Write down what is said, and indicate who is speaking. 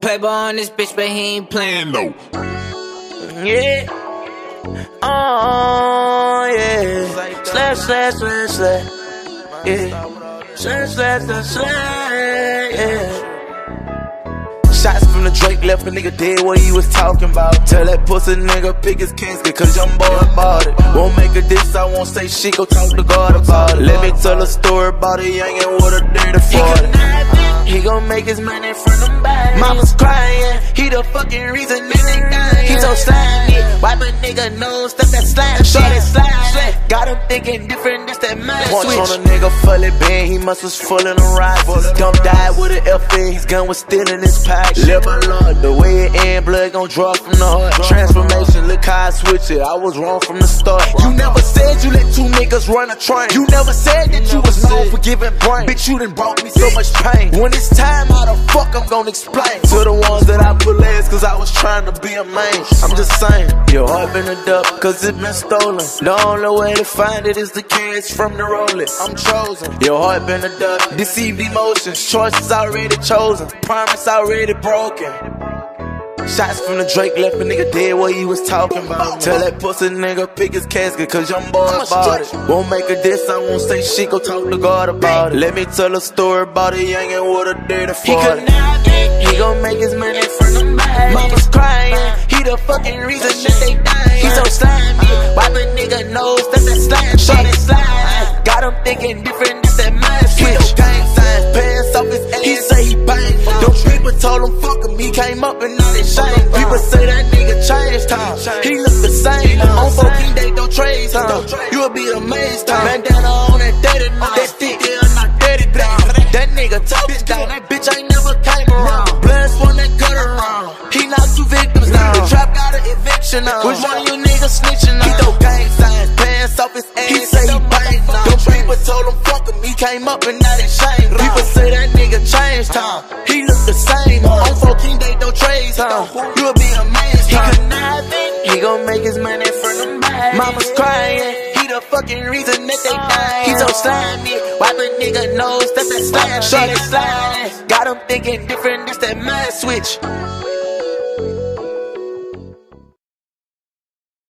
Speaker 1: Playboy on this bitch, but he ain't playing no.
Speaker 2: Yeah. Oh, yeah. Slash, slash, slash, slash. Yeah. Slash, slash, slash, slash. Yeah. Shots from the Drake left a nigga dead what he was talking about. Tell that pussy nigga pick his casket cause young boy bought it. Won't make a diss, I won't say shit, go talk to God about it. Let me tell a story about a youngin' with a dirty 40. He gon' make his money from them bags. Mama's crying, he the fucking reason nigga dying. He so slimy, wipe a nigga nose, step that slime, shot it slide. Got him thinking different, this that mind switch. Once on a nigga fully bent, he must was full in the rifles. Dump died with an F in, his gun was still in his pack. Live alone, the way it end, blood gon' draw from the heart. Transformation, look how I switch it, I was wrong from the start. You never said you let two niggas run a train. You never said that you was known for giving brain. Bitch, you done brought me so much pain. When it's time, how the fuck I'm gon' explain to the ones that I put last cause I was trying to be a man. I'm just saying, your heart been a dub cause it been stolen. The only way to find it is the cash from the roller. I'm chosen. Your heart been a dub, deceived emotions, choices already chosen, promise already broken. Shots from the Drake left a nigga dead what he was talking about. Tell that pussy nigga pick his casket cause young boy bought it. Won't make a diss, I won't say shit, go talk to God about it. Let me tell a story about a youngin' with a dirty 40. He gon' make his money from them bags. Mama's crying, he the fucking reason that they dying. He so slimy, wipe a nigga nose, that's that slime, shot it slide. Got him thinking different, that's that mind switch. Gang signs, pants off his ass, he say he bang. Them people told him fuck him, he came up and all his shame. People say that nigga changed time, he look the same. On 14 days, don't trade time, you'll be amazed time. Bandana on that daddy, that stick there on my daddy down. That nigga talking down, that bitch ain't never came around. Blast one that cut around, he knocked 2 victims down. The trap got an eviction on, which one of you niggas snitching on? He throw gang signs, pants off his ass, he say he bang. Them people told him fuck him, he came up and now they shame. People say that nigga changed time, he look the same. On 14 days, don't trade time, you'll be amazed. He conniving, he gon' make his money from them bags. Mama's crying, he the fucking reason that they dying. He so slimy, wipe a nigga nose, that's that slime, shot it slide. Got him thinking different, that's that mind switch.